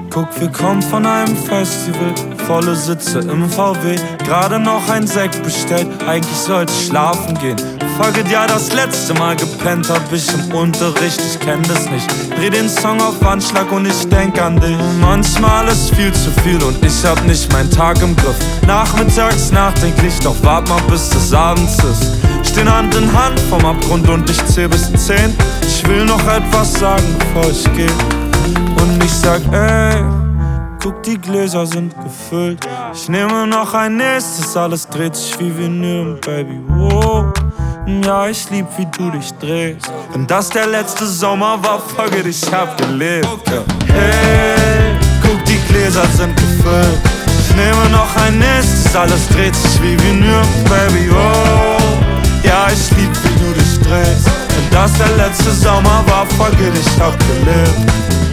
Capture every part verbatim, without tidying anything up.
Guck, wir kommen von einem Festival, volle Sitze im V W, gerade noch ein Sekt bestellt, eigentlich sollte ich schlafen gehen. Fuck, ja, das letzte Mal gepennt hab ich im Unterricht, ich kenn das nicht. Dreh den Song auf Anschlag und ich denk an dich. Manchmal ist viel zu viel und ich hab nicht meinen Tag im Griff. Nachmittags nachdenklich, doch wart mal bis es abends ist. Stehen Hand in Hand vom Abgrund und ich zähl bis zehn. Ich will noch etwas sagen, bevor ich geh. Und ich sag, ey, guck, die Gläser sind gefüllt. Ich nehme noch ein nächstes, alles dreht sich wie Vinyl, Baby, wow. Ja, ich lieb, wie du dich drehst. Wenn das der letzte Sommer war, fuck it, ich hab gelebt. Ja. Hey, guck, die Gläser sind gefüllt. Ich nehme noch ein nächstes, alles dreht sich wie Vinyl, Baby, wow. Ja, ich lieb, wie du dich drehst. Wenn das der letzte Sommer war, fuck it, ich hab gelebt.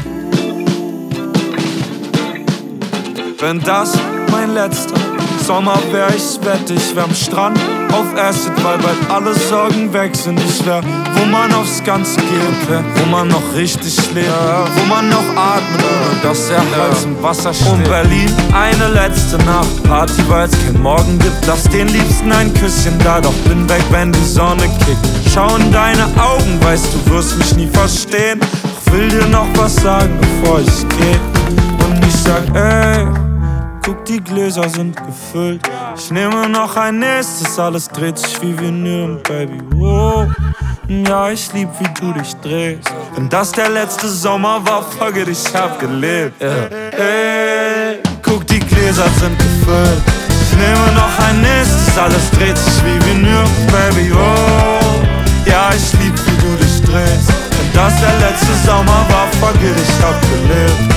Wenn das mein letzter Sommer wär, ich wette, ich wär am Strand auf Acid, weil bald alle Sorgen weg sind. Ich wär, wo man aufs Ganze geht, wär, wo man noch richtig lebt, wo man noch atmet, ohne dass der Hals im Wasser steht. Und Berlin, eine letzte Nacht, Party, weil's kein Morgen gibt. Lass den Liebsten ein Küsschen da, doch bin weg, wenn die Sonne kickt. Schau in deine Augen, weißt du wirst mich nie verstehen. Doch will dir noch was sagen, bevor ich geh. Und ich sag, ey, guck, die Gläser sind gefüllt. Ich nehme noch ein nächstes, alles dreht sich wie Vinyl, Baby, wow. Ja, ich lieb, wie du dich drehst. Wenn das der letzte Sommer war, fuck it, ich hab gelebt, yeah. Hey, guck, die Gläser sind gefüllt. Ich nehme noch ein nächstes, alles dreht sich wie Vinyl, Baby, wow. Ja, ich lieb, wie du dich drehst. Wenn das der letzte Sommer war, fuck it, ich hab gelebt.